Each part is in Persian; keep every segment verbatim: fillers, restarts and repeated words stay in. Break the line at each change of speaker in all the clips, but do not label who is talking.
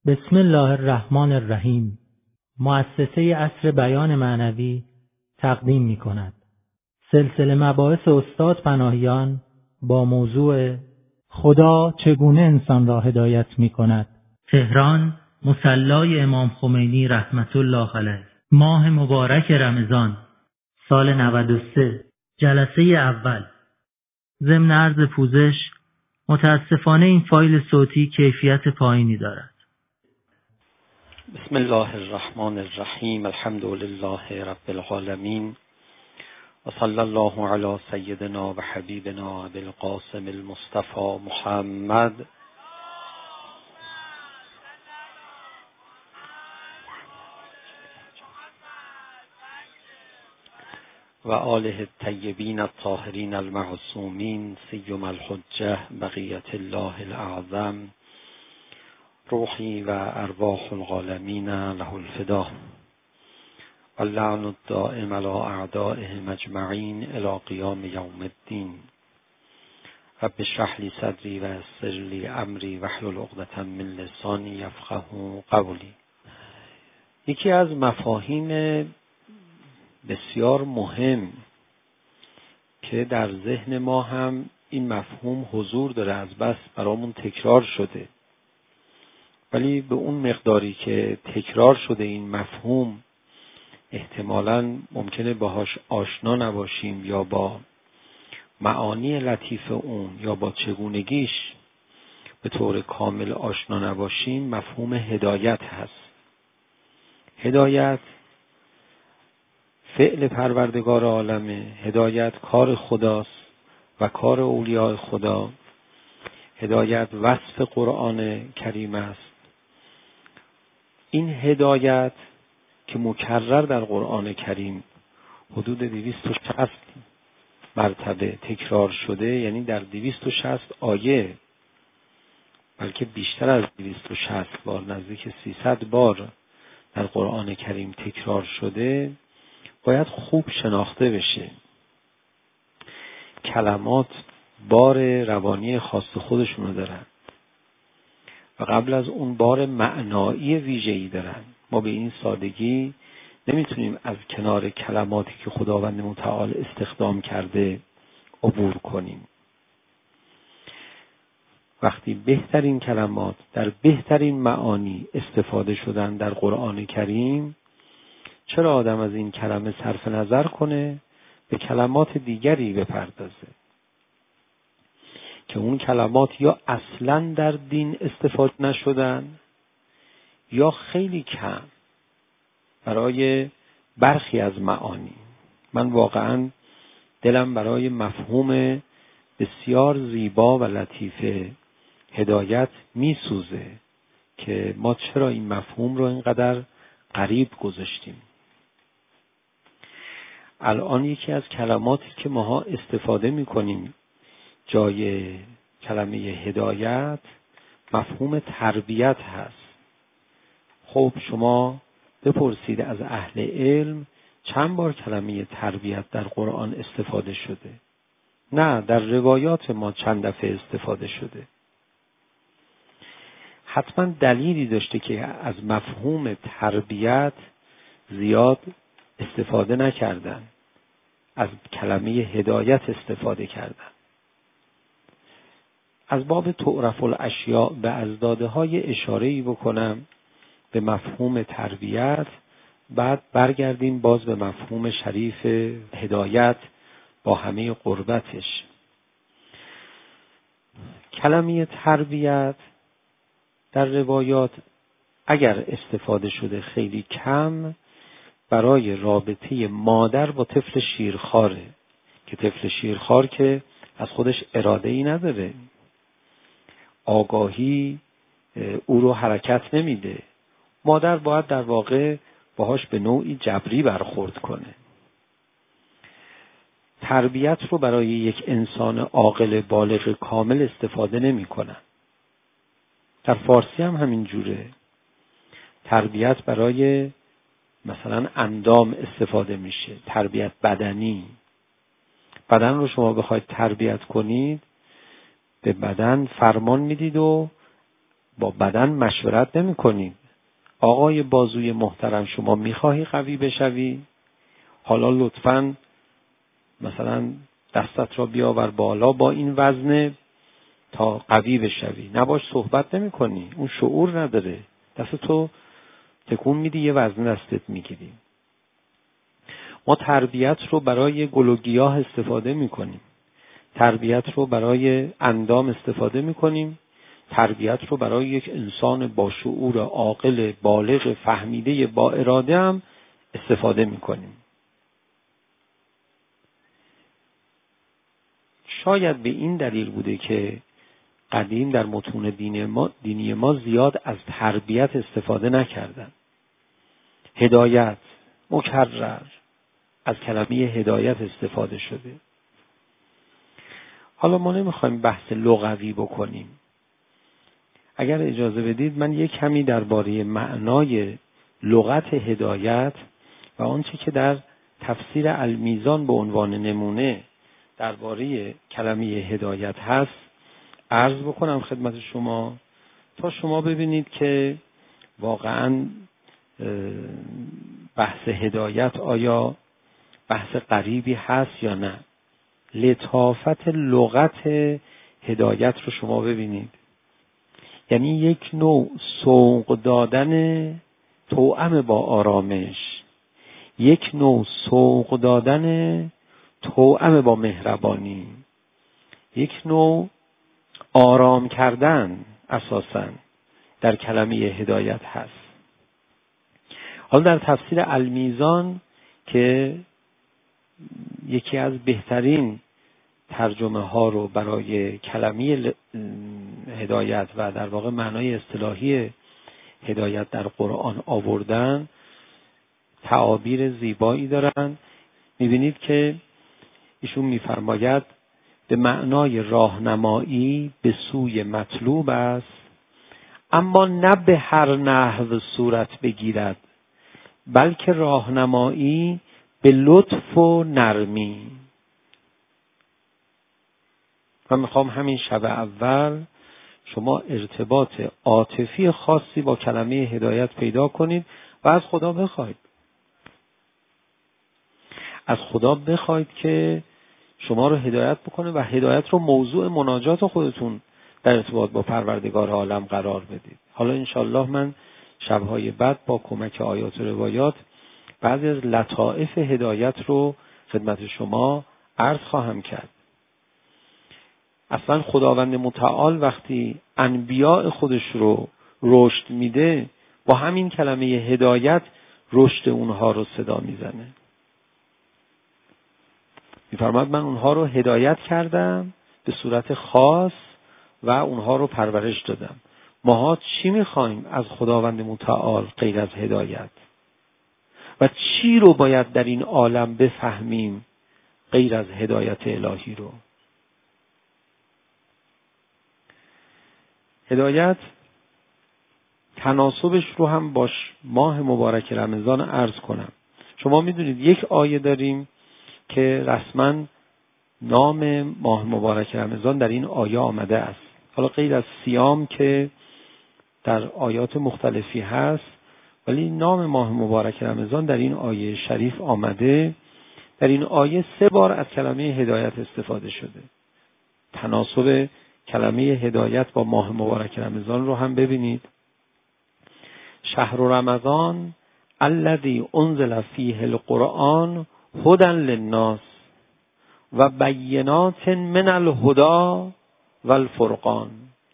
بسم الله الرحمن الرحیم. مؤسسه عصر بیان معنوی تقدیم می کند سلسله مباحث استاد پناهیان با موضوع خدا چگونه انسان را هدایت می کند. تهران، مصلی امام خمینی رحمت الله علیه. ماه مبارک رمضان سال نود و سه، جلسه اول. ضمن عرض پوزش، متاسفانه این فایل صوتی کیفیت پایینی دارد.
بسم الله الرحمن الرحیم. الحمد لله رب العالمین و صلی الله علی سیدنا و حبیبنا ابی القاسم المصطفى محمد و آله الطیبین الطاهرین المعصومین سیم الحجه بقیت الله الاعظم روحی و ارواح العالمین له الفدا و اللعن الدائم علی اعدائهم اجمعین الی قیام یوم الدین. رب اشرح لی صدری و یسر لی امری واحلل عقدة من لسانی یفقهوا قولی. یکی از مفاهیم بسیار مهم که در ذهن ما هم این مفهوم حضور داره، از بس برامون تکرار شده، ولی به اون مقداری که تکرار شده این مفهوم احتمالاً ممکنه باهاش آشنا نباشیم یا با معانی لطیف اون یا با چگونگیش به طور کامل آشنا نباشیم. مفهوم هدایت هست. هدایت فعل پروردگار عالمه، هدایت کار خداست و کار اولیاء خدا. هدایت وصف قرآن کریم است. این هدایت که مکرر در قرآن کریم حدود دویست و شصت مرتبه تکرار شده، یعنی در دویست و شصت آیه، بلکه بیشتر از دویست و شصت بار، نزدیک سیصد بار در قرآن کریم تکرار شده، باید خوب شناخته بشه. کلمات بار روانی خاص خودشونو دارن و قبل از اون بار معنایی ویژه‌ای دارن. ما به این سادگی نمیتونیم از کنار کلماتی که خداوند متعال استخدام کرده عبور کنیم. وقتی بهترین کلمات در بهترین معانی استفاده شدن در قرآن کریم، چرا آدم از این کلمه صرف نظر کنه به کلمات دیگری بپردازه که اون کلمات یا اصلاً در دین استفاده نشدن یا خیلی کم برای برخی از معانی. من واقعاً دلم برای مفهوم بسیار زیبا و لطیف هدایت میسوزه که ما چرا این مفهوم رو اینقدر غریب گذاشتیم. الان یکی از کلماتی که ماها استفاده میکنیم جای کلمه هدایت مفهوم تربیت هست. خب شما بپرسید از اهل علم چند بار کلمه تربیت در قرآن استفاده شده؟ نه، در روایات ما چند دفعه استفاده شده. حتما دلیلی داشته که از مفهوم تربیت زیاد استفاده نکردن، از کلمه هدایت استفاده کردن. از باب تعرف الاشیاء به ازداده های اشاره‌ای بکنم به مفهوم تربیت، بعد برگردیم باز به مفهوم شریف هدایت با همه قربتش. کلمه تربیت در روایات اگر استفاده شده خیلی کم برای رابطه مادر با طفل شیرخواره که طفل شیرخوار که از خودش اراده‌ای نداره، آگاهی او رو حرکت نمیده. مادر باید در واقع باهاش به نوعی جبری برخورد کنه. تربیت رو برای یک انسان عاقل بالغ کامل استفاده نمی کنن. در فارسی هم همین جوره. تربیت برای مثلا اندام استفاده میشه، تربیت بدنی. بدن رو شما بخواید تربیت کنید، به بدن فرمان میدید و با بدن مشورت نمی کنید. آقای بازوی محترم شما میخواهی قوی بشوی؟ حالا لطفاً مثلا دستت را بیاور بالا با این وزن تا قوی بشوی. نباش صحبت نمی کنی. اون شعور نداره. دست تو تکون میدی، یه وزن دستت میگیری. ما تربیت رو برای گل و گیاه استفاده میکنیم. تربیت رو برای اندام استفاده میکنیم. تربیت رو برای یک انسان با شعور عاقل بالغ فهمیده با اراده هم استفاده میکنیم. شاید به این دلیل بوده که قدیم در متون دین ما دینی ما زیاد از تربیت استفاده نکردن. هدایت مکرر از کلمه هدایت استفاده شده. حالا ما نمیخوایم بحث لغوی بکنیم. اگر اجازه بدید من یک کمی درباره معنای لغت هدایت و آنچه که در تفسیر المیزان به عنوان نمونه درباره کلمه هدایت هست عرض بکنم خدمت شما تا شما ببینید که واقعاً بحث هدایت آیا بحث غریبی هست یا نه. لطافت لغت هدایت رو شما ببینید. یعنی یک نوع سوق دادن توأم با آرامش، یک نوع سوق دادن توأم با مهربانی، یک نوع آرام کردن اساساً در کلمه هدایت هست. حالا در تفسیر المیزان که یکی از بهترین ترجمه ها رو برای کلمه هدایت و در واقع معنای اصطلاحی هدایت در قرآن آوردن، تعابیر زیبایی دارن. میبینید که ایشون میفرماید به معنای راهنمایی به سوی مطلوب است، اما نه به هر نحو صورت بگیرد، بلکه راهنمایی به لطف و نرمی. من میخوام همین شب اول شما ارتباط عاطفی خاصی با کلمه هدایت پیدا کنید و از خدا بخواید. از خدا بخواید که شما رو هدایت بکنه و هدایت رو موضوع مناجات خودتون در ارتباط با پروردگار عالم قرار بدید. حالا انشالله من شبهای بعد با کمک آیات و روایات بعضی از لطائف هدایت رو خدمت شما عرض خواهم کرد. اصلا خداوند متعال وقتی انبیاء خودش رو رشد میده با همین کلمه هدایت رشد اونها رو صدا میزنه. میفرماد من اونها رو هدایت کردم به صورت خاص و اونها رو پرورش دادم. ماها چی میخوایم از خداوند متعال غیر از هدایت؟ و چی رو باید در این عالم بفهمیم غیر از هدایت الهی رو؟ هدایت تناسبش رو هم باش ماه مبارک رمضان عرض کنم. شما میدونید یک آیه داریم که رسما نام ماه مبارک رمضان در این آیه آمده است. حالا غیر از صیام که در آیات مختلفی هست، ولی نام ماه مبارک رمضان در این آیه شریف آمده. در این آیه سه بار از کلمه هدایت استفاده شده. تناسب کلمه هدایت با ماه مبارک رمضان رو هم ببینید. شهر رمضان الذی انزل فیه القرآن هدی للناس و بینات من الهدی والفرقان.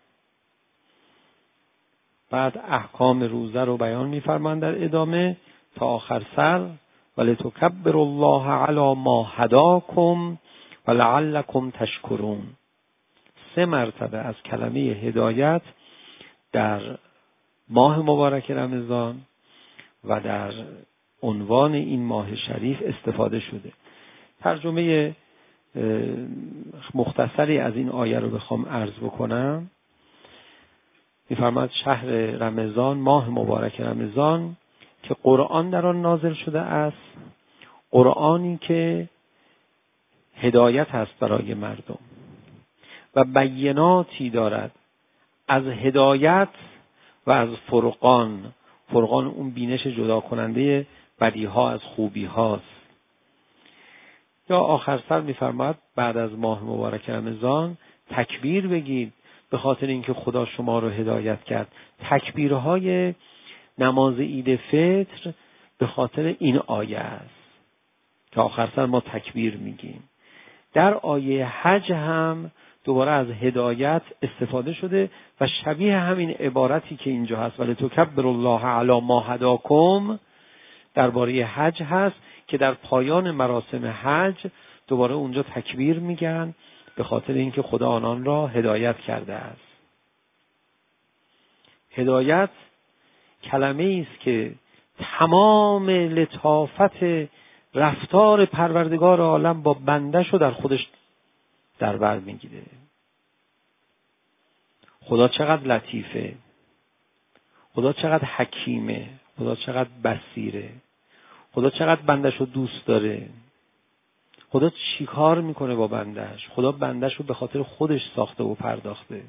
بعد احکام روزه رو بیان می‌فرمایند در ادامه تا آخر سر ولتکبروا الله علی ما هداکم ولعلکم تشکرون. سه مرتبه از کلمه هدایت در ماه مبارک رمضان و در عنوان این ماه شریف استفاده شده. ترجمه مختصری از این آیه رو بخوام عرض بکنم، می‌فرماید شهر رمضان، ماه مبارک رمضان که قرآن در آن نازل شده است، قرآنی که هدایت هست برای مردم و بیناتی دارد از هدایت و از فرقان. فرقان اون بینش جدا کننده بدیها از خوبی هاست. یا آخر سر میفرماد بعد از ماه مبارک رمضان تکبیر بگید به خاطر اینکه خدا شما رو هدایت کرد. تکبیرهای نماز عید فطر به خاطر این آیه است که آخر سر ما تکبیر میگیم. در آیه حج هم دوباره از هدایت استفاده شده و شبیه همین عبارتی که اینجا هست ولتکبروا الله علی ما هداکم درباره حج هست که در پایان مراسم حج دوباره اونجا تکبیر میگن به خاطر اینکه خدا آنان را هدایت کرده است. هدایت کلمه است که تمام لطافت رفتار پروردگار عالم با بنده شو در خودش در بر میگیره. خدا چقدر لطیفه، خدا چقدر حکیمه، خدا چقدر بصیره، خدا چقدر بندش رو دوست داره، خدا چی کار میکنه با بندش. خدا بندش رو به خاطر خودش ساخته و پرداخته.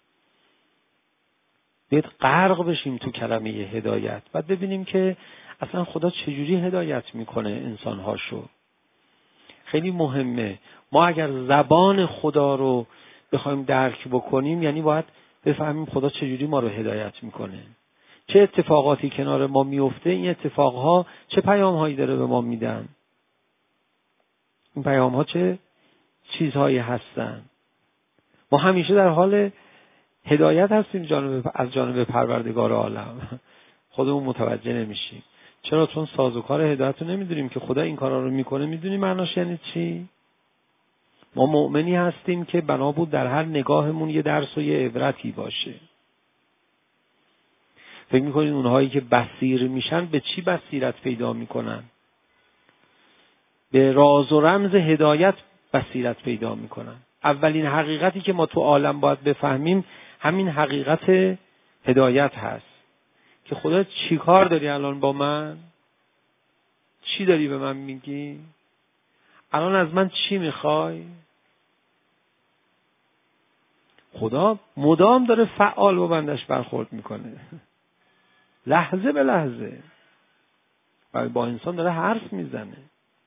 باید غرق بشیم تو کلمه هدایت، بعد ببینیم که اصلا خدا چجوری هدایت میکنه انسانهاشو. خیلی مهمه. ما اگر زبان خدا رو بخوایم درک بکنیم یعنی باید بفهمیم خدا چجوری ما رو هدایت میکنه، چه اتفاقاتی کنار ما میفته، این اتفاقها چه پیامهایی داره به ما میدن، این پیامها چه چیزهایی هستن. ما همیشه در حال هدایت هستیم جانب از جانب پروردگار عالم، خودمون متوجه نمیشیم. چرا؟ چون سازوکار هدایت رو نمیدونیم که خدا این کارا رو میکنه. میدونیم معناش یعنی چی؟ ما مؤمنی هستیم که بنا بود در هر نگاهمون یه درس و یه عبرتی باشه. فکر میکنید اونهایی که بصیر میشن به چی بصیرت پیدا میکنن؟ به راز و رمز هدایت بصیرت پیدا میکنن. اولین حقیقتی که ما تو عالم باید بفهمیم همین حقیقت هدایت هست که خدا چی کار داری الان با من؟ چی داری به من میگی؟ الان از من چی میخوای؟ خدا مدام داره فعال با بندش برخورد میکنه، لحظه به لحظه، و با انسان داره حرف میزنه.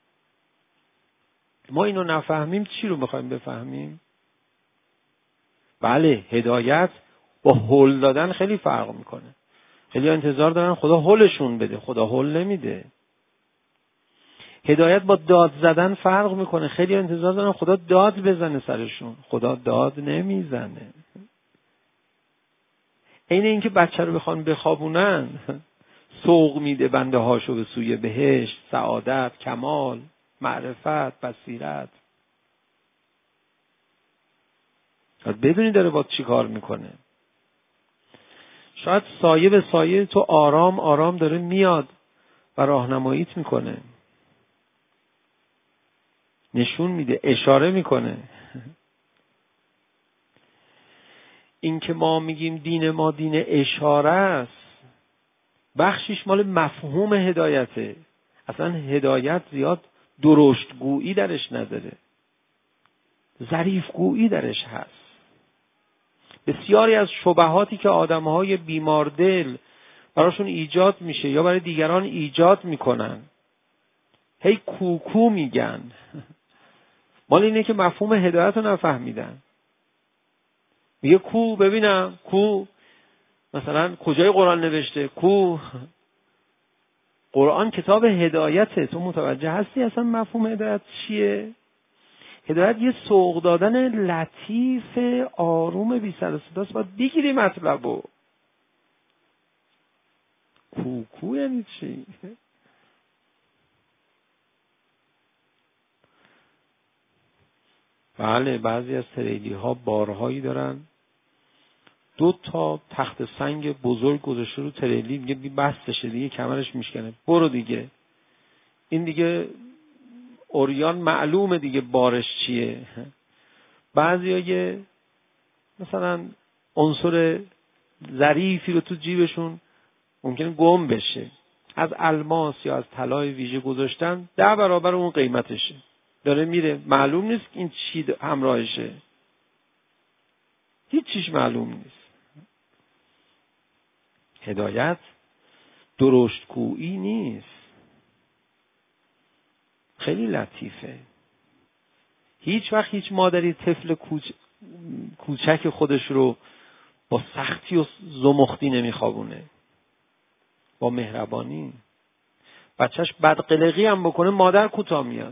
ما اینو نفهمیم چی رو میخوایم بفهمیم؟ بله، هدایت با هول دادن خیلی فرق میکنه. خیلی انتظار دارن خدا هولشون بده، خدا هول نمیده. هدایت با داد زدن فرق میکنه. خیلی انتظار دارن خدا داد بزنه سرشون، خدا داد نمیزنه. این اینکه بچه رو بخوان بخوابونن سوق میده بنده هاشو به سوی بهشت، سعادت، کمال، معرفت، بصیرت. بدونی داره با چی کار میکنه. شاید سایه به سایه تو آرام آرام داره میاد و راهنماییت میکنه، نشون میده، اشاره میکنه. این که ما میگیم دین ما دین اشاره است، بخشیش مال مفهوم هدایته. اصلا هدایت زیاد درشتگویی درش نداره، ظریفگویی درش هست. بسیاری از شبهاتی که آدمهای بیماردل براشون ایجاد میشه یا برای دیگران ایجاد میکنن، هی کوکو میگن، مال اینه که مفهوم هدایت رو نفهمیدن. میگه کو ببینم، کو مثلا کجای قرآن نوشته؟ کو قرآن کتاب هدایته. تو متوجه هستی اصلا مفهوم هدایت چیه؟ هدایت یه سوق دادن لطیف آروم بی سر و صداست. باید بگیری مطلبو. کو کو یعنی چی؟ بله، بعضی از تریلی ها بارهایی دارن، دو تا تخت سنگ بزرگ گذاشته رو تریلی، میگه بی بستشه دیگه، کمرش میشکنه، برو دیگه. این دیگه اوریان معلومه دیگه بارش چیه. بعضی ها یه مثلا عنصر ظریفی رو تو جیبشون ممکنه گم بشه، از الماس یا از طلای ویژه گذاشتن، ده برابر اون قیمتشه، داره میره، معلوم نیست این چی همراهشه، هیچ چیش معلوم نیست. هدایت درشتگویی نیست، خیلی لطیفه. هیچ وقت هیچ مادری طفل کوچ... کوچک خودش رو با سختی و زمختی نمیخوابونه، با مهربانی. بچهش بدقلقی هم بکنه مادر کوتاه میاد،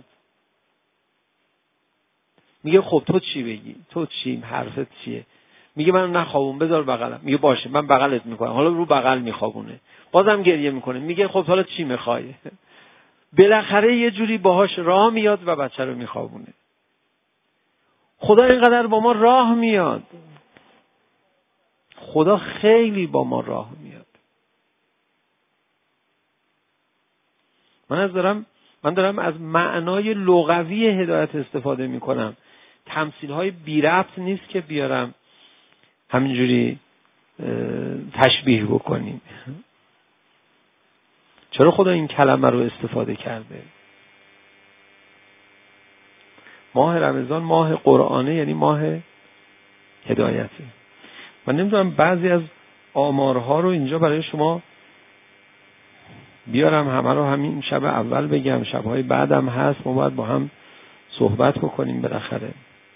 میگه خب تو چی بگی، تو چی، حرفت چیه؟ میگه من نخوابون، بذار بغلم. میگه باشه من بغلت میکنم. حالا رو بغل میخوابونه، بازم گریه میکنه. میگه خب حالا چی میخوای؟ بالاخره یه جوری باهاش راه میاد و بچه رو میخوابونه. خدا اینقدر با ما راه میاد، خدا خیلی با ما راه میاد. من از دارم من دارم از معنای لغوی هدایت استفاده میکنم. تمثیل های بی ربط نیست که بیارم همینجوری تشبیه بکنیم. چرا خدا این کلمه رو استفاده کرده؟ ماه رمضان ماه قرآنه، یعنی ماه هدایته. من نمیدونم بعضی از آمارها رو اینجا برای شما بیارم، همه رو همین شب اول بگم، شبهای بعدم هست، ما باید با هم صحبت بکنیم. بالاخره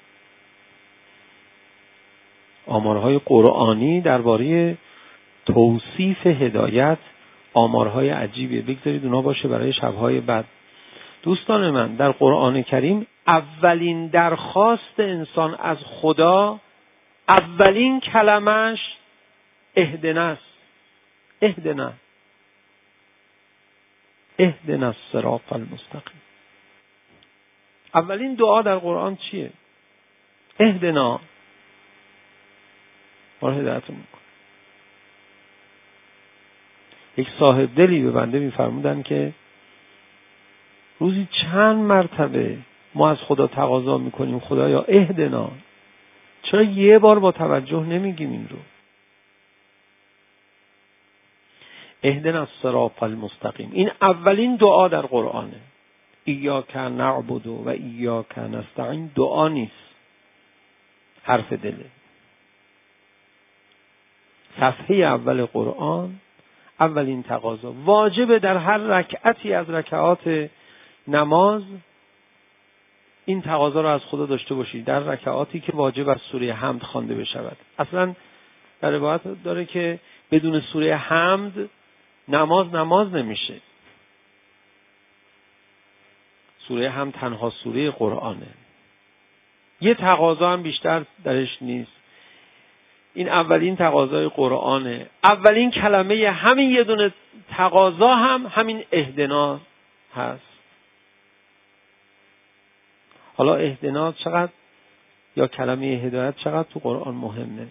آمارهای قرآنی درباره توصیف هدایت آمارهای عجیبیه. بگذارید اونا باشه برای شبهای بعد. دوستان من، در قرآن کریم اولین درخواست انسان از خدا، اولین کلمش اهدنا است. اهدنا اهدنا الصراط المستقیم. اولین دعا در قرآن چیه؟ اهدنا. ما رو هدایت میکنه. یک صاحب دلی به بنده میفرمودن که روزی چند مرتبه ما از خدا تقاضا میکنیم خدایا اهدنا، چرا یه بار با توجه نمیگیم این رو؟ اهدنا الصراط المستقیم، این اولین دعا در قرآنه. ایاک نعبد و ایاک نستعین دعا نیست، حرف دله. صفحه اول قرآن، اولین تقاضا. واجبه در هر رکعتی از رکعات نماز این تقاضا رو از خدا داشته باشید، در رکعاتی که واجب از سوره حمد خوانده بشود. اصلا در روایت داره که بدون سوره حمد نماز نماز نمیشه. سوره حمد تنها سوره قرآنه، یه تقاضا هم بیشتر درش نیست. این اولین تقاضای قرآنه. اولین کلمه همین یه دونه تقاضا هم همین اهدنا هست. حالا اهدنا چقدر یا کلمه هدایت چقدر تو قرآن مهمه.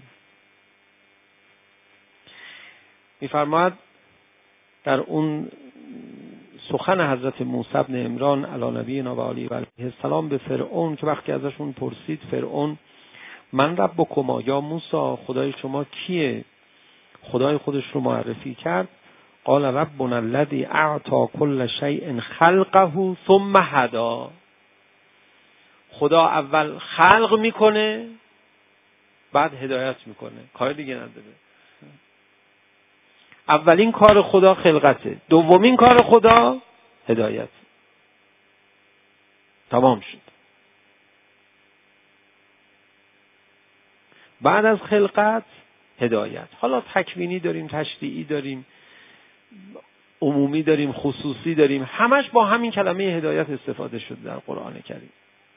میفرماد در اون سخن حضرت موسی بن عمران علی نبینا و علیه السلام به فرعون که وقتی ازشون پرسید فرعون من ربکما، یا موسی خدای شما کیه؟ خدای خودش رو معرفی کرد. قال ربنا الذی اعطى كل شیء خلقه ثم هدی. خدا اول خلق میکنه بعد هدایت میکنه، کار دیگه نداره. اولین کار خدا خلقته، دومین کار خدا هدایت. تمام شد. بعد از خلقت هدایت. حالا تکوینی داریم، تشریعی داریم، عمومی داریم، خصوصی داریم، همش با همین کلمه هدایت استفاده شده در قرآن کریم.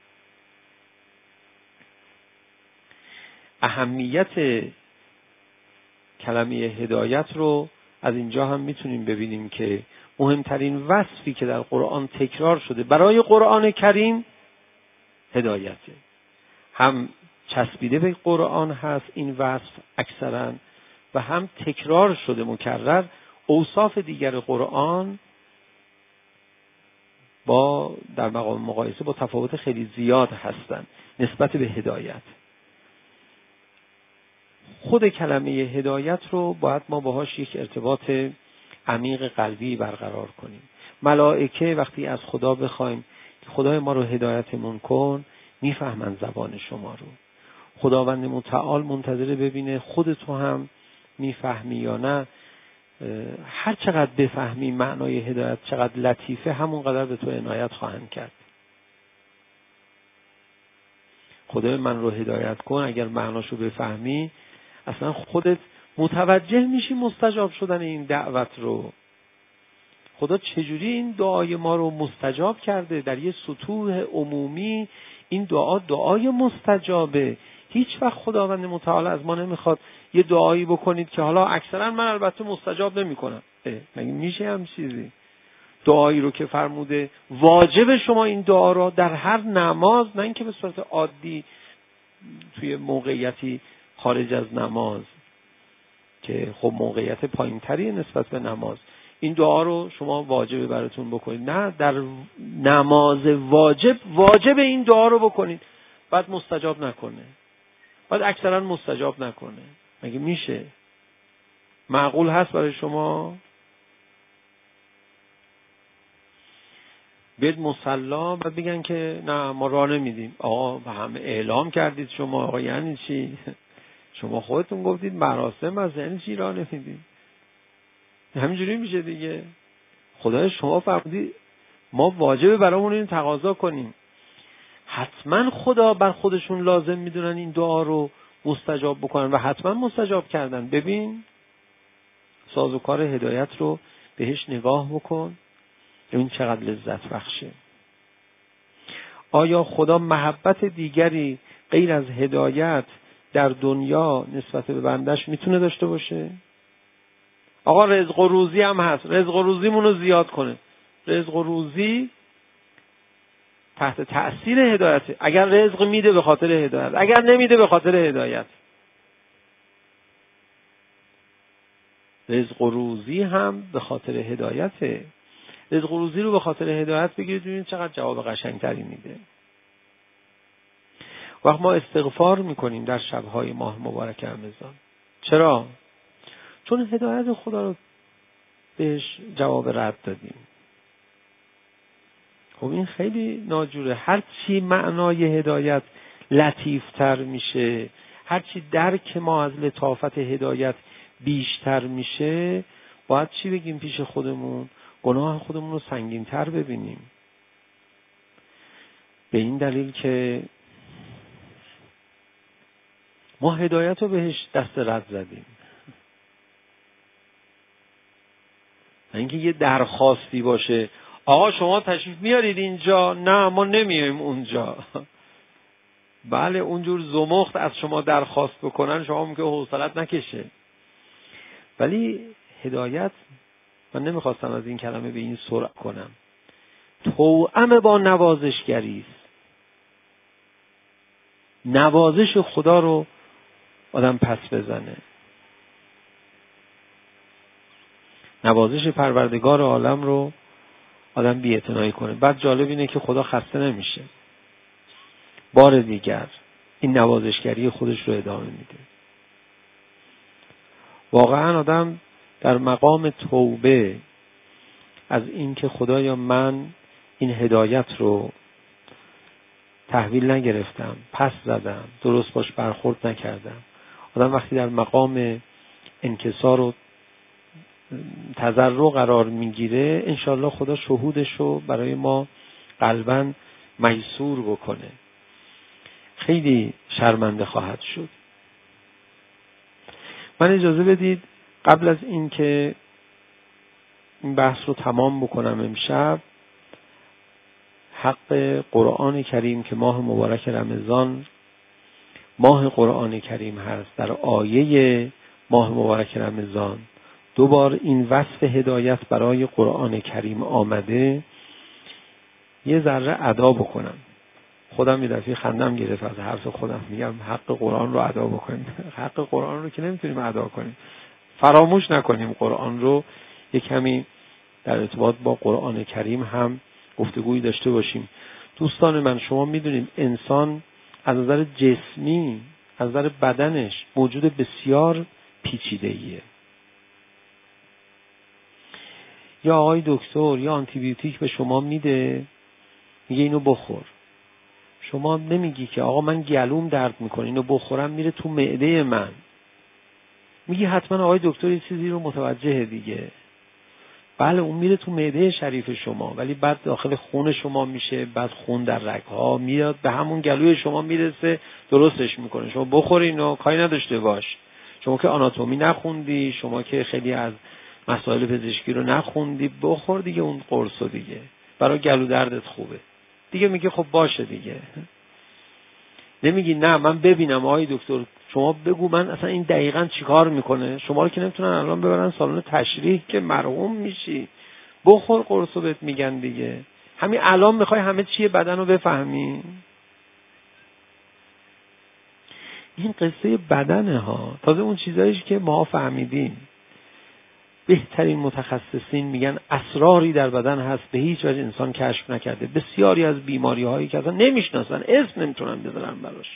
اهمیت کلمه هدایت رو از اینجا هم میتونیم ببینیم که مهمترین وصفی که در قرآن تکرار شده برای قرآن کریم هدایته. هم چسبیده به قرآن هست این وصف اکثرا و هم تکرار شده مکرر. اوصاف دیگر قرآن با در مقام مقایسه با تفاوت خیلی زیاد هستند نسبت به هدایت. خود کلمه هدایت رو باید ما باهاش یک ارتباط عمیق قلبی برقرار کنیم. ملائکه وقتی از خدا بخوایم که خدای ما رو هدایتمون کن، میفهمن زبان شما رو. خداوند متعال منتظر ببینه خود تو هم میفهمی یا نه. هر چقدر بفهمی معنای هدایت چقدر لطیفه، همون قدر به تو عنایت خواهند کرد. خدای من رو هدایت کن، اگر معناشو بفهمی اصلا خودت متوجه میشی مستجاب شدن این دعوت رو. خدا چجوری این دعای ما رو مستجاب کرده در یه سطوح عمومی. این دعا دعای مستجابه. هیچ وقت خداوند متعال از ما نمیخواد یه دعایی بکنید که حالا اکثرا من البته مستجاب نمیکنم. مگه میشه هم چیزی؟ دعایی رو که فرموده واجب شما این دعا رو در هر نماز، نه اینکه به صورت عادی توی موقعیتی خارج از نماز که خب موقعیت پایینتری نسبت به نماز، این دعا رو شما واجب براتون بکنید. نه، در نماز واجب واجب این دعا رو بکنید، بعد مستجاب نکنه، بعد اکثرا مستجاب نکنه. مگه میشه؟ معقول هست برای شما؟ بیاد مصلا بعد بگن که نه ما راه نمیدیم. آقا به همه اعلام کردید شما. آقا یعنی چی؟ شما خودتون گفتید مراسم از، یعنی چی راه نمیدید؟ همینجوری میشه دیگه. خدای شما فرمودید ما واجبه برامون این تقاضا کنیم. حتما خدا بر خودشون لازم میدونن این دعا رو مستجاب بکنن و حتما مستجاب کردن. ببین سازوکار هدایت رو بهش نگاه بکن، این چقدر لذت بخشه. آیا خدا محبت دیگری غیر از هدایت در دنیا نسبت به بندش میتونه داشته باشه؟ آقا رزق و روزی هم هست، رزق و روزیمون رو زیاد کنه. رزق و روزی تحت تأثیر هدایت. اگر رزق میده به خاطر هدایت، اگر نمیده به خاطر هدایت. رزق و روزی هم به خاطر هدایته. رزق و روزی رو به خاطر هدایت بگیرید، ببینید چقدر جواب قشنگتری میده. وقت ما استغفار میکنیم در شبهای ماه مبارک رمضان. چرا؟ چون هدایت خدا رو بهش جواب رد دادیم. خب این خیلی ناجوره. هر چی معنای هدایت لطیفتر میشه، هر چی درک ما از لطافت هدایت بیشتر میشه، باید چی بگیم پیش خودمون؟ گناه خودمون رو سنگین‌تر ببینیم. به این دلیل که ما هدایت رو بهش دست رد زدیم. اینکه یه درخواستی باشه آقا شما تشریف میارید اینجا، نه ما نمیایم اونجا. بله اونجور زمخت از شما درخواست بکنن شما میگه حوصلت نکشه. ولی هدایت، من نمیخواستم از این کلمه به این سرعت کنم، توأم با نوازشگری است. نوازش خدا رو آدم پس بزنه، نوازش پروردگار عالم رو آدم بی‌اعتنایی کنه. بعد جالب اینه که خدا خسته نمیشه، بار دیگر این نوازشگری خودش رو ادامه میده. واقعا آدم در مقام توبه از این که خدایا من این هدایت رو تحویل نگرفتم، پس زدم، درست باش برخورد نکردم. آدم وقتی در مقام انکسار و تضرع قرار میگیره، انشالله خدا شهودش رو برای ما قلباً میسور بکنه. خیلی شرمنده خواهد شد. من اجازه بدید قبل از این که این بحث رو تمام بکنم امشب، حق قرآن کریم که ماه مبارک رمضان ماه قرآن کریم هست، در آیه ماه مبارک رمضان دو بار این وصف هدایت برای قرآن کریم آمده، یه ذره ادا بکنم. خودم یه دفعه خندم گرفت از حرف خودم، میگم حق قرآن رو ادا بکنیم. حق قرآن رو که نمیتونیم ادا کنیم، فراموش نکنیم قرآن رو. یه کمی در ارتباط با قرآن کریم هم گفتگویی داشته باشیم. دوستان من، شما میدونید انسان از نظر جسمی، از نظر بدنش موجود بسیار پیچیده‌ایه. یا آقای دکتر یا آنتی بیوتیک به شما میده، میگه اینو بخور. شما نمیگی که آقا من گلوم درد میکنه اینو بخورم، میره تو معده من. میگی حتما آقای دکتر یه چیزی رو متوجه دیگه. بله اون میره تو معده شریف شما، ولی بعد داخل خون شما میشه، بعد خون در رگ‌ها میاد به همون گلوی شما میرسه، درستش میکنه. شما بخورین و کاری نداشته باش. شما که آناتومی نخوندی، شما که خیلی از مسائل پزشکی رو نخوندی، بخور دیگه اون قرصو دیگه، برای گلو دردت خوبه دیگه. میگه خب باشه دیگه. نمیگی نه من ببینم آقای دکتر شما بگو من اصلا این دقیقاً چیکار میکنه. شما رو که نمیتونن الان ببرن سالن تشریح که مرحوم میشی. بخور قرصو بهت میگن دیگه. همین الان میخوای همه چیه بدن رو بفهمی. این قصه بدنه ها. تازه اون چیزاییش که ما فهمیدیم. بهترین متخصصین میگن اسراری در بدن هست به هیچ وجه انسان کشف نکرده. بسیاری از بیماری هایی که اصلا نمیشناسن، اسم نمیتونن بذارن براش،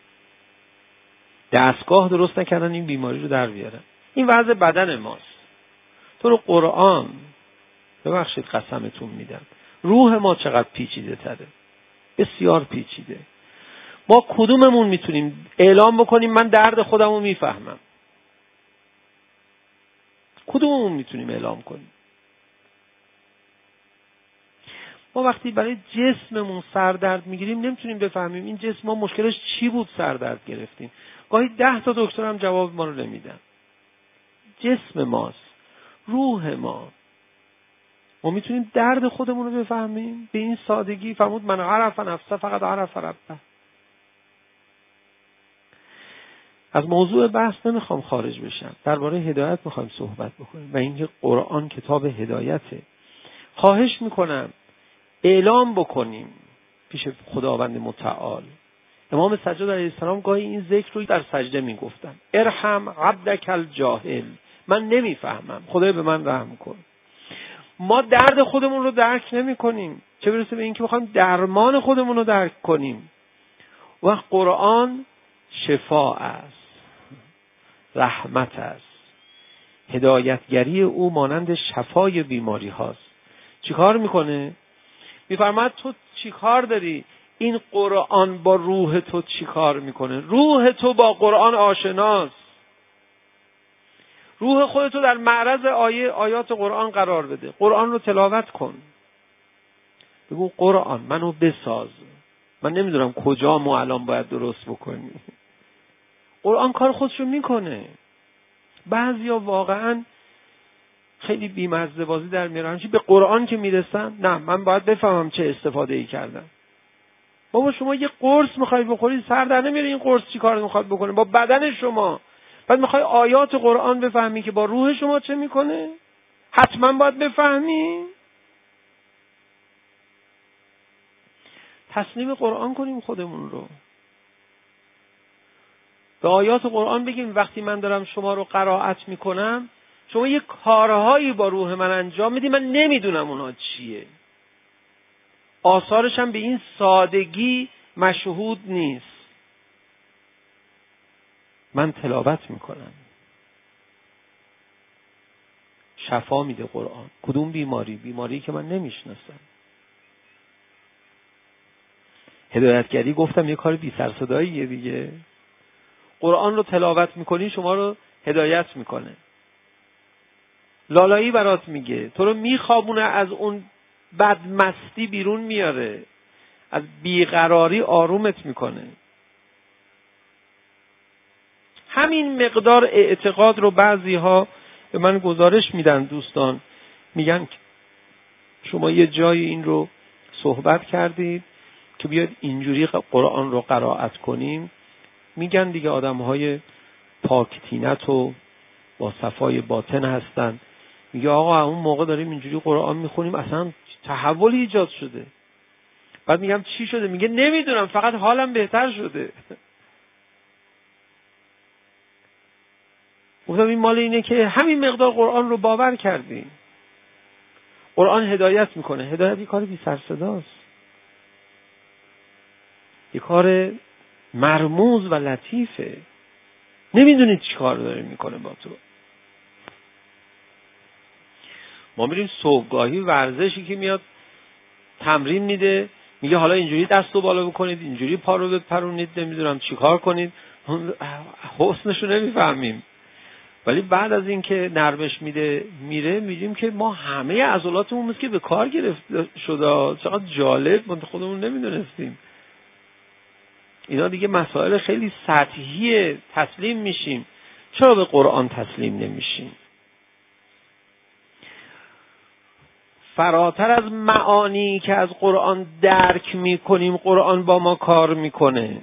دستگاه درست نکردن این بیماری رو در بیارن. این وضع بدن ماست. تو رو قرآن، ببخشید قسمتون میدم، روح ما چقدر پیچیده تره، بسیار پیچیده. ما کدوممون میتونیم اعلام بکنیم من درد خودم رو میفهمم؟ کدوممون میتونیم اعلام کنیم؟ ما وقتی برای جسممون سردرد میگیریم نمیتونیم بفهمیم این جسم ما مشکلش چی بود سردرد گرفتیم. گاهی ده تا دکتر هم جواب ما رو نمیدن. جسم ماست، روح ما. ما میتونیم درد خودمون رو بفهمیم به این سادگی. فرمود من عرف نفسه فقط عرف ربه. از موضوع بحث نمیخوام خارج بشم. درباره هدایت میخوایم صحبت بکنیم و اینکه قرآن کتاب هدایته. خواهش میکنم اعلام بکنیم پیش خداوند متعال. امام سجاد علیه السلام گاهی این ذکر رو در سجده میگفتن: ارحم عبدک الجاهل. من نمیفهمم، خدای به من رحم کن. ما درد خودمون رو درک نمی کنیم، چه برسه به اینکه بخوایم درمان خودمون رو درک کنیم. و قرآن شفاء است، رحمت است. هدایتگری او مانند شفای بیماری هاست. چیکار میکنه؟ میفرماد تو چیکار داری؟ این قرآن با روح تو چیکار میکنه؟ روح تو با قرآن آشناست. روح خودتو در معرض آیه آیات قرآن قرار بده. قرآن رو تلاوت کن. بگو قرآن منو بساز. من نمیدونم کجا ما الان باید درست بکنیم. قرآن کار خودشو میکنه. بعضیا واقعا خیلی بی‌مزه بازی در میارن. چی به قرآن که میرسن، نه من باید بفهمم چه استفاده ای کردم. بابا شما یه قرص میخوای بخوری، سر در نمیاره این قرص چی کار میخواد بکنه با بدن شما. بعد میخوای آیات قرآن بفهمی که با روح شما چه میکنه؟ حتما باید بفهمی. تسلیم قرآن کنیم خودمون رو. به آیات قرآن بگیم وقتی من دارم شما رو قرائت میکنم، شما یه کارهایی با روح من انجام میدی، من نمیدونم اونها چیه. آثارش هم به این سادگی مشهود نیست. من تلاوت میکنم. شفا میده قرآن. کدوم بیماری؟ بیماری که من نمیشناسم. هدایتگری گفتم یه کار بی سر صداییه دیگه. قرآن رو تلاوت میکنی شما رو هدایت میکنه. لالایی برات میگه، تو رو میخوابونه، از اون بدمستی بیرون میاره، از بیقراری آرومت میکنه. همین مقدار اعتقاد رو بعضی ها به من گزارش میدن. دوستان میگن شما یه جایی این رو صحبت کردید که بیاد اینجوری قرآن رو قرائت کنیم. میگن دیگه آدم های پاکتینت و با صفای باطن هستن. میگه آقا اون موقع داریم اینجوری قرآن میخونیم اصلا تحولی ایجاد شده. بعد میگم چی شده؟ میگه نمیدونم، فقط حالم بهتر شده. گفتم این مال اینه که همین مقدار قرآن رو باور کردیم. قرآن هدایت میکنه. هدایت یه کار بی سر صداست، یه کار مرموز و لطیفه. نمیدونید چی کار داره میکنه با تو. ما میریم صبحگاهی، ورزشی که میاد تمرین میده، میگه حالا اینجوری دستو بالا بکنید، اینجوری پا رو بپرونید، نمیدونم چی کار کنید. حسنشو نمیفهمیم. ولی بعد از این که نرمش میده میره میگیم که ما همه عضلاتمون مثل که به کار گرفته شده. چقدر جالب، ما خودمون نمیدونستیم. اینا دیگه مسائل خیلی سطحیه. تسلیم میشیم. چرا به قرآن تسلیم نمیشیم؟ فراتر از معانی که از قرآن درک میکنیم قرآن با ما کار میکنه.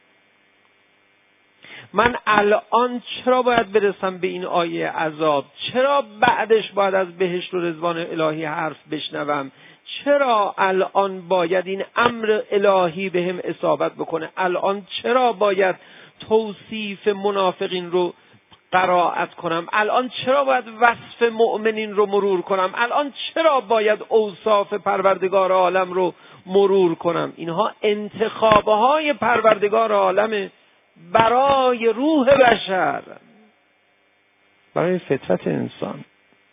من الان چرا باید برسم به این آیه عذاب؟ چرا بعدش باید از بهشت و رضوان الهی حرف بشنوم؟ چرا الان باید این امر الهی بهم اصابت بکنه؟ الان چرا باید توصیف منافقین رو قرائت کنم؟ الان چرا باید وصف مؤمنین رو مرور کنم؟ الان چرا باید اوصاف پروردگار عالم رو مرور کنم؟ اینها انتخابهای پروردگار عالمه برای روح بشر، برای فطرت انسان.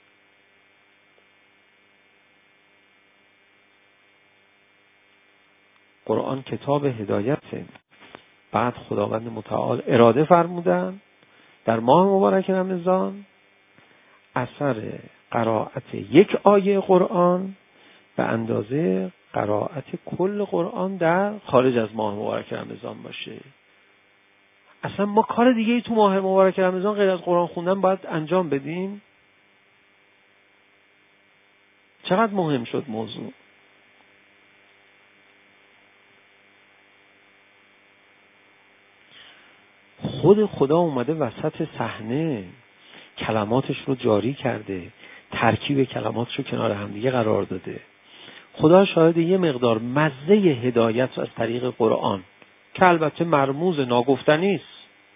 قرآن کتاب هدایته. بعد خداوند متعال اراده فرمودن در ماه مبارک رمضان اثر قرائت یک آیه قرآن به اندازه قرائت کل قرآن در خارج از ماه مبارک رمضان باشه. اصلا ما کار دیگه ای تو ماه مبارک رمضان غیر از قرآن خوندن باید انجام بدیم؟ چقدر مهم شد موضوع. خود خدا اومده وسط صحنه، کلماتش رو جاری کرده، ترکیب کلماتش رو کنار همدیگه قرار داده. خدا شاهد یه مقدار مزه هدایت از طریق قرآن که البته مرموز ناگفتنی است،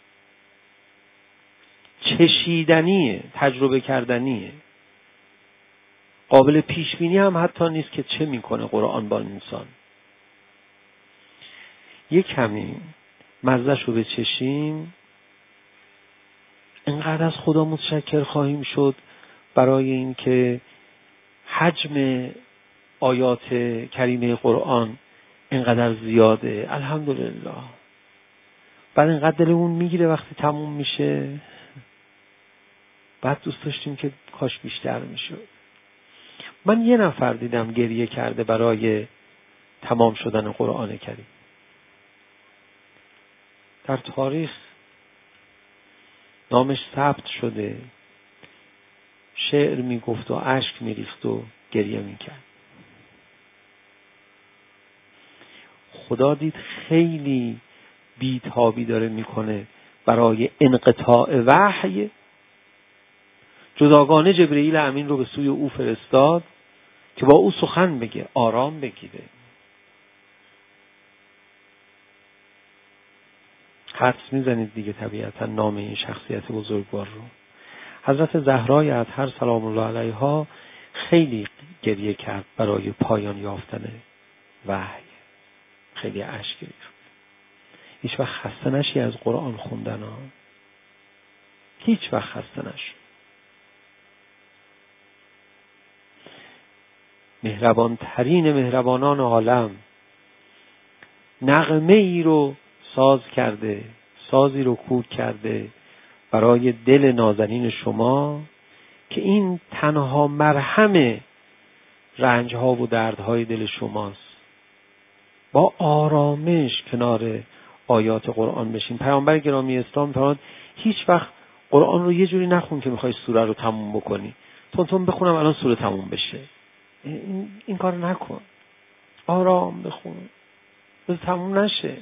چشیدنیه، تجربه کردنیه، قابل پیش بینی هم حتی نیست که چه میکنه قرآن با انسان. یک کمی مزه‌ش رو بچشیم اینقدر از خدا متشکر خواهیم شد برای این که حجم آیات کریمه قرآن اینقدر زیاده. الحمدلله. بعد اینقدر دلمون میگیره وقتی تموم میشه. بعد دوست داشتیم که کاش بیشتر میشد. من یه نفر دیدم گریه کرده برای تمام شدن قرآن کریم. در تاریخ نامش ثبت شده، شعر میگفت و اشک میریخت و گریه میکرد. خدا دید خیلی بیتابی داره میکنه برای انقطاع وحی، جداگانه جبرئیل امین رو به سوی او فرستاد که با او سخن بگه، آرام بگیره. حدس میزنید دیگه طبیعتا نام این شخصیت بزرگوار رو. حضرت زهرای اطهر سلام الله علیها خیلی گریه کرد برای پایان یافتن وحی، خیلی اشک ریخت. هیچ وقت خسته نشی از قرآن خوندن ها، هیچ وقت خسته نشی. مهربان ترین مهربانان عالم نغمه ای رو ساز کرده، سازی رو کوک کرده برای دل نازنین شما که این تنها مرهم رنج ها و دردهای دل شماست. با آرامش کنار آیات قرآن بشین. پیامبر گرامی اسلام فرمود هیچ وقت قرآن رو یه جوری نخون که میخوای سوره رو تموم بکنی، تون تون بخونم الان سوره تموم بشه. این, این کار نکن. آرام بخون بذار تموم نشه.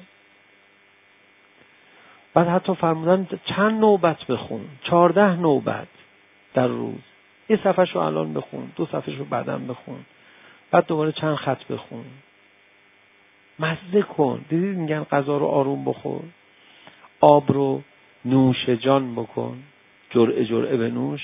بعد حتی فرمودن چند نوبت بخون، چهارده نوبت در روز. یه صفحه رو الان بخون، دو صفحه رو بعداً بخون، بعد دوباره چند خط بخون. مزه کن. دیدید میگن غذا رو آروم بخور، آب رو نوش جان بکن، جرعه جرعه بنوش.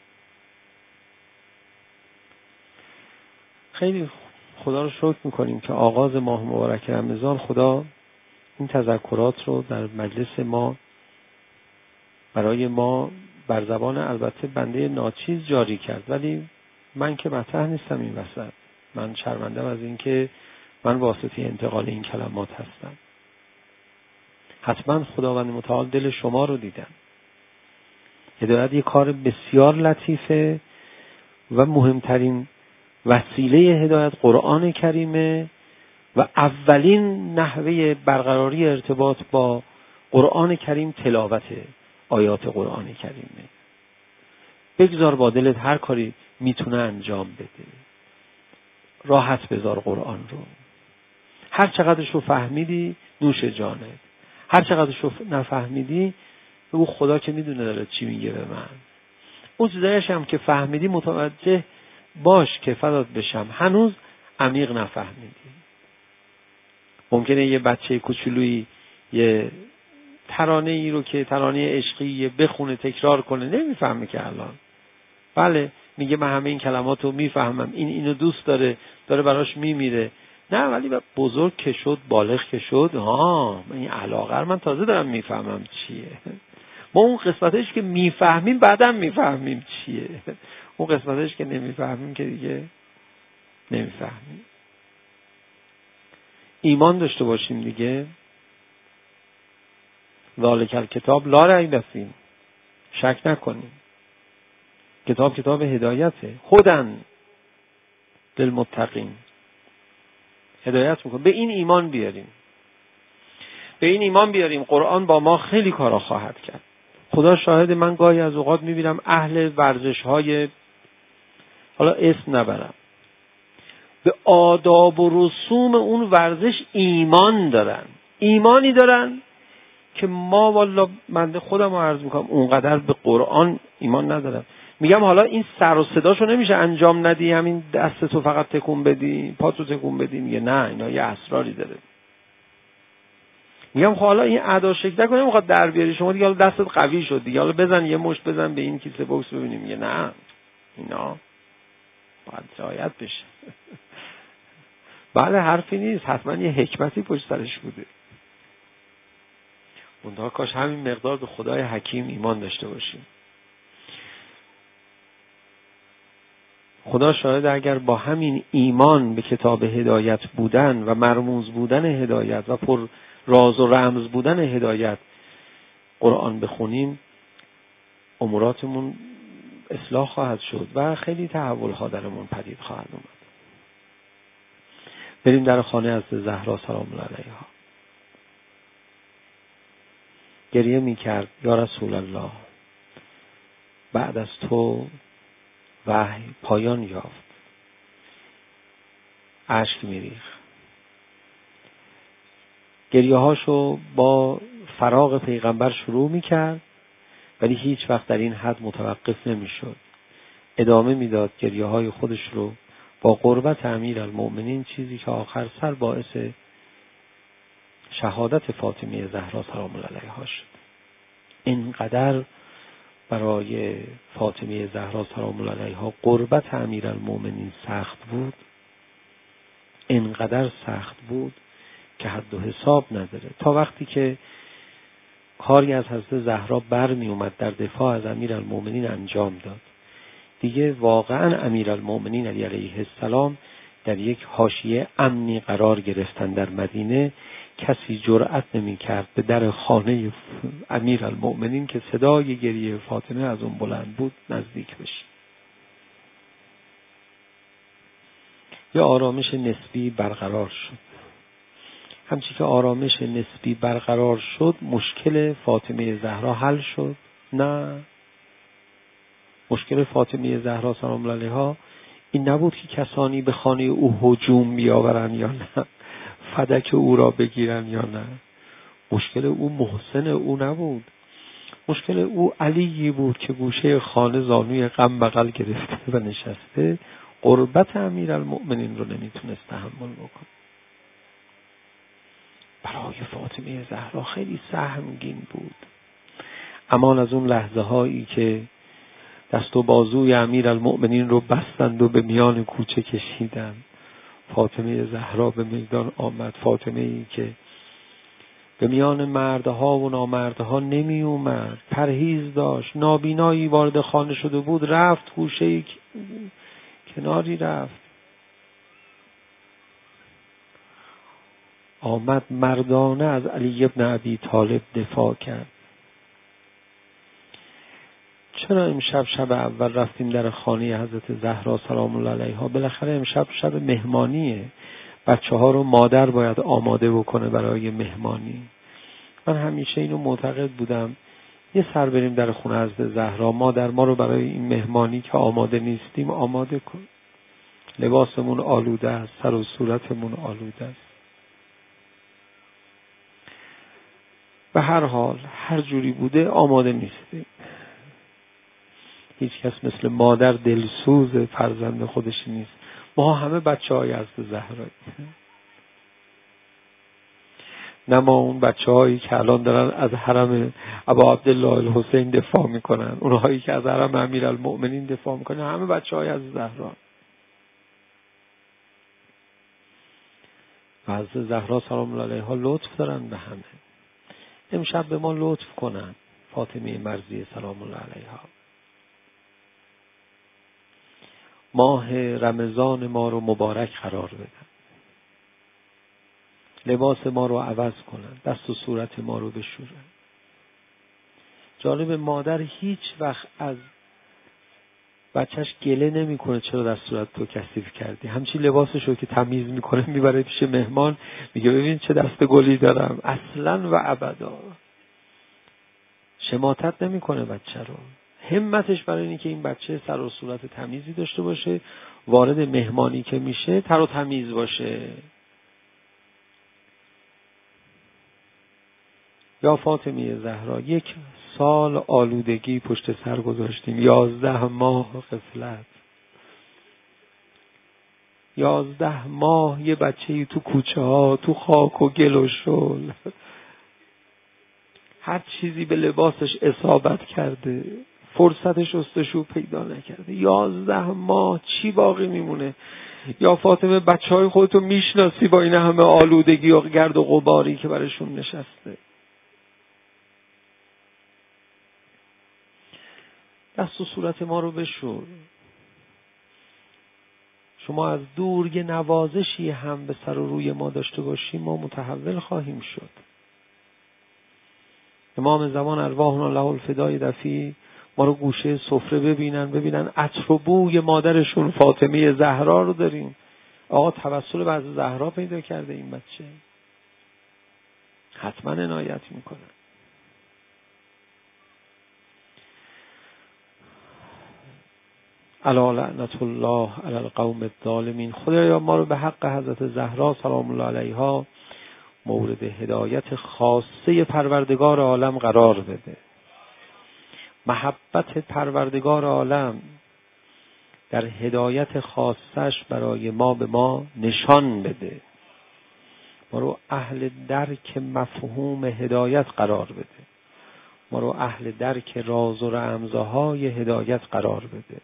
خیلی خدا رو شکر میکنیم که آغاز ماه مبارک رمضان خدا این تذکرات رو در مجلس ما برای ما بر زبان البته بنده ناچیز جاری کرد، ولی من که مطرح نیستم این وسط. من شرمندم از این که من واسطه انتقال این کلمات هستم. حتما خداوند متعال دل شما رو دیدم. هدایت یک کار بسیار لطیفه و مهمترین وسیله هدایت قرآن کریمه و اولین نحوه برقراری ارتباط با قرآن کریم تلاوت آیات قرآن کریمه. بگذار با دلت هر کاری میتونه انجام بده، راحت بذار قرآن رو. هر چقدرش رو فهمیدی نوش جانت، هر چقدرش رو نفهمیدی بگو خدا که میدونه داره چی میگه به من. اون چیزایش هم که فهمیدی متوجه باش که فدات بشم هنوز عمیق نفهمیدی. ممکنه یه بچه کوچولویی یه ترانه ای رو که ترانه عشقی بخونه تکرار کنه نمیفهمه که الان بله میگه من همه این کلمات رو میفهمم، این اینو دوست داره، داره براش میمیره. نه ولی بزرگ که شد، بالغ که شد، ها این علاقه من تازه دارم میفهمم چیه. ما اون قسمتش که میفهمیم بعدم میفهمیم چیه، اون قسمتش که نمیفهمیم که دیگه نمیفهمیم. ایمان داشته باشیم دیگه. ذالک الکتاب لا ریب فیه، شک نکنیم. کتاب کتاب هدایته، هدن للمتقین، هدایت میکنه. به این ایمان بیاریم، به این ایمان بیاریم قرآن با ما خیلی کارا خواهد کرد. خدا شاهد، من گاهی از اوقات میبینم اهل ورزش های، حالا اسم نبرم، به آداب و رسوم اون ورزش ایمان دارن، ایمانی دارن که ما والا من خودم رو عرض میکنم اونقدر به قرآن ایمان ندارم. میگم حالا این سر و صداشو نمیشه انجام ندی، همین دستتو فقط تکون بدی، پاتو تکون بدی. میگه نه اینا یه اسراری داره. میگم خب حالا این ادا شکل نکنه میخواد در بیاری شما دیگه، حالا دستت قوی شد دیگه، حالا بزن یه مشت بزن به این کیسه بوکس ببینیم. میگه نه اینا باید رعایت بشه. بله حرفی نیست، حتما یه حکمتی پشت سرش بوده. منتها کاش همین مقدار به خدای حکیم ایمان داشته باشیم. خدا شاهد، اگر با همین ایمان به کتاب هدایت بودن و مرموز بودن هدایت و پر راز و رمز بودن هدایت قرآن بخونیم، اموراتمون اصلاح خواهد شد و خیلی تحول ها درمون پدید خواهد اومد. بریم در خانه از زهرا سلام الله علیها. گریه می کرد یا رسول الله، بعد از تو وحی پایان یافت. اشک می ریخت. گریه هاشو با فراق پیغمبر شروع می کرد ولی هیچ وقت در این حد متوقف نمی شد. ادامه می داد گریه های خودش رو با قربت امیرالمؤمنین، چیزی که آخر سر باعث شهادت فاطمه زهرا سلام الله علیها شد. اینقدر برای فاطمه زهرا سلام الله علیها قربت امیرالمؤمنین سخت بود، اینقدر سخت بود که حد و حساب نداره. تا وقتی که کاری از حضرت زهرا برمی اومد در دفاع از امیرالمؤمنین انجام داد، دیگه واقعا امیرالمؤمنین علی علیه السلام در یک حاشیه امنی قرار گرفتن در مدینه. کسی جرأت نمی کرد به در خانه امیرالمؤمنین که صدای گریه فاطمه از اون بلند بود نزدیک بشه. یه آرامش نسبی برقرار شد. همچی که آرامش نسبی برقرار شد، مشکل فاطمه زهرا حل شد؟ نه. مشکل فاطمه زهرا سلام الله علیها این نبود که کسانی به خانه او هجوم بیاورن یا نه، فدک او را بگیرن یا نه. مشکل او محسن او نبود. مشکل او علیی بود که گوشه خانه زانوی غم بغل گرفته و نشسته، قربت امیرالمؤمنین رو نمیتونست تحمل بکنه. برای فاطمه زهرا خیلی سهمگین بود. امان از اون لحظه هایی که دست و بازوی امیرالمؤمنین رو بستند و به میان کوچه کشیدند. فاطمه زهرا به میدان آمد، فاطمه ای که به میان مردها و نامردها نمی اومد، پرهیز داشت، نابینایی وارد خانه شده بود، رفت گوشه کناری رفت، آمد مردانه از علی ابن ابی طالب دفاع کرد چرا امشب شب اول رفتیم در خانه حضرت زهرا سلام الله علیها؟ بالاخره امشب شب مهمانیه، بچه ها رو مادر باید آماده بکنه برای مهمانی. من همیشه اینو معتقد بودم، یه سر بریم در خونه حضرت زهرا، مادر ما رو برای این مهمانی که آماده نیستیم آماده کن. لباسمون آلوده است، سر و صورتمون آلوده است. به هر حال هر جوری بوده آماده نیستیم. هیچ کس مثل مادر دلسوز فرزند خودش نیست. ما همه بچه های حضرت زهرایی، نه ما اون بچه هایی که الان دارن از حرم ابا عبدالله الحسین دفاع میکنن، اونهایی که از حرم امیرالمؤمنین دفاع میکنن، همه بچه های حضرت زهرا. و حضرت زهرا سلام الله علیها لطف دارن به همه. امشب به ما لطف کنن، فاطمه مرضیه سلام الله علیها. ماه رمضان ما رو مبارک قرار بدن، لباس ما رو عوض کنن، دست و صورت ما رو بشورن. جالب، مادر هیچ وقت از بچهش گله نمی کنه چرا دست صورت تو کثیف کردی. همچین لباسش رو که تمیز میکنه میبره پیش مهمان، میگه ببین چه دست گلی دارم. اصلا و ابدا شماتت نمی کنه بچه رو. همتش برای اینه که این بچه سر و صورت تمیزی داشته باشه، وارد مهمانی که میشه تر و تمیز باشه. یا فاطمه زهرا، یک سال آلودگی پشت سر گذاشتیم، یازده ماه غفلت، یازده ماه یه بچه‌ای تو کوچه ها تو خاک و گل و شل، هر چیزی به لباسش اصابت کرده، فرصت شستشو پیدا نکرده. یازده ماه چی باقی میمونه؟ یا فاطمه بچه های خودتو میشناسی با این همه آلودگی و گرد و غباری که برشون نشسته؟ دست و صورت ما رو بشور. شما از دور یه نوازشی هم به سر و روی ما داشته باشیم ما متحول خواهیم شد. امام زمان ارواحنا له الفدای دفی ما رو گوشه سفره ببینن، ببینن عطر و بوی مادرشون فاطمه زهرا رو داریم. آقا توسل به حضرت زهرا پیدا کرده این بچه، حتما عنایت میکنن. الا لعنت الله علی القوم الظالمین. خدایا ما رو به حق حضرت زهرا سلام الله علیها مورد هدایت خاصه پروردگار عالم قرار بده. محبت پروردگار عالم در هدایت خاصش برای ما به ما نشان بده. ما رو اهل درک مفهوم هدایت قرار بده. ما رو اهل درک راز و رمزهای هدایت قرار بده.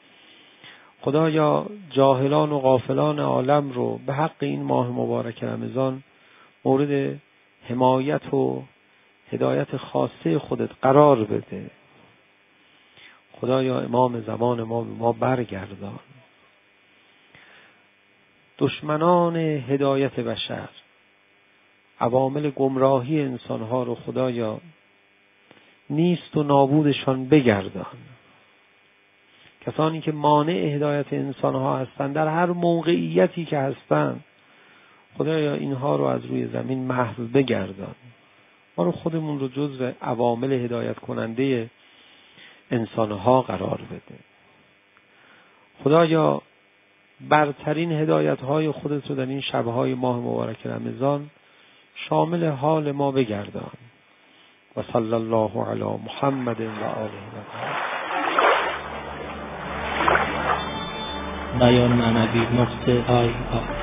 خدایا جاهلان و غافلان عالم رو به حق این ماه مبارک رمضان مورد حمایت و هدایت خاصه خودت قرار بده. خدایا امام زمان ما به ما برگردان. دشمنان هدایت بشر، عوامل گمراهی انسانها رو خدایا نیست و نابودشان بگردان. کسانی که مانع هدایت انسانها هستند در هر موقعیتی که هستند خدایا اینها رو از روی زمین محو بگردان. ما رو خودمون رو جزو عوامل هدایت کننده انسانها قرار بده. خدایا برترین هدایت‌های خودت رو در این شب‌های ماه مبارک رمضان شامل حال ما بگردان. و صلی الله علی محمد و آله و صحبه.
بیان معنوی نقطه آی آی